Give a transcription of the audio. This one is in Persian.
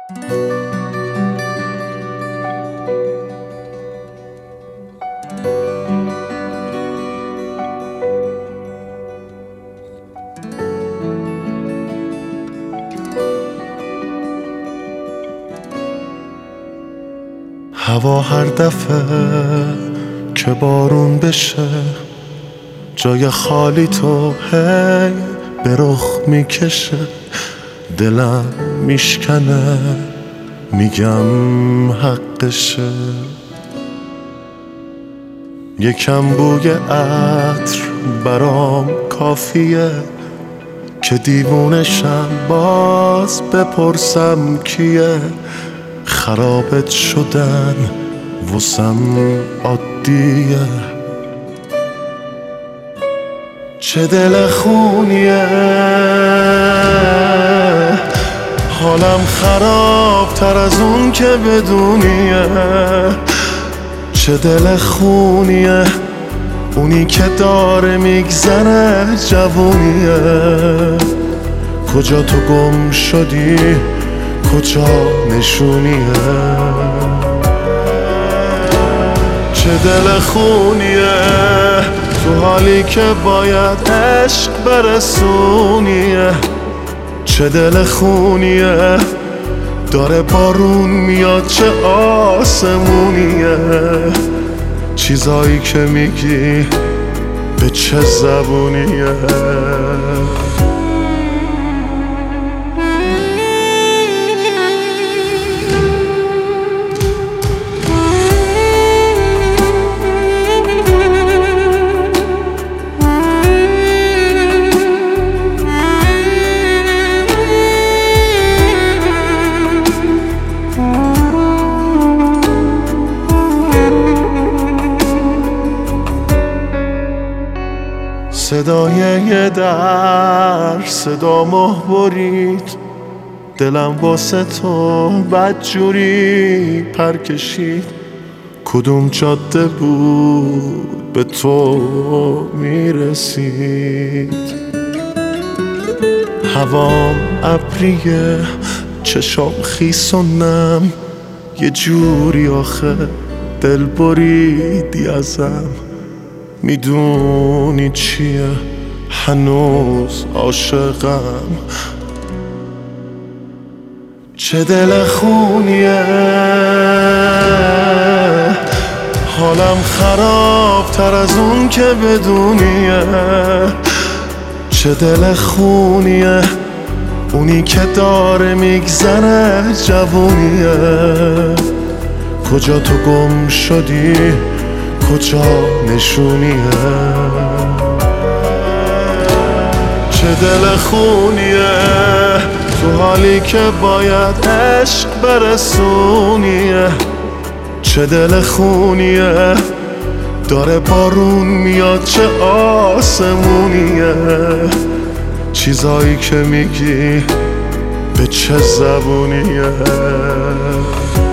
هوا هر دفعه که بارون بشه جای خالی تو هی به رخ میکشه، دلم میشکنه میگم حقشه. یکم بوی عطر برام کافیه که دیوونشم باز بپرسم کیه. خرابت شدن واسم عادیه، چه دل خونیه. حالم خراب تر از اون که بدونیه، چه دل خونیه. اونی که داره میگذره جوونیه. کجا تو گم شدی، کجا نشونیه. چه دل خونیه تو حالی که باید عشق برسونیه. چه دل خونیه داره بارون میاد، چه آسمونیه. چیزایی که میگی به چه زبونیه. صدای یه در صدا مه برید، دلم واسه تو بدجوری پر کشید. کدوم جاده بود به تو میرسید. هوام ابریه چشام خیس و نم، یه جوری آخه دل بریدی ازم. میدونی چیه هنوز عاشقم. چه دل خونیه حالم خراب تر از اون که بدونیه. چه دل خونیه اونی که داره میگذره جوونیه. کجا تو گم شدی، کجا نشونیه. چه دل خونیه تو حالی که باید عشق برسونیه. چه دل خونیه داره بارون میاد، چه آسمونیه. چیزایی که میگی به چه زبونیه.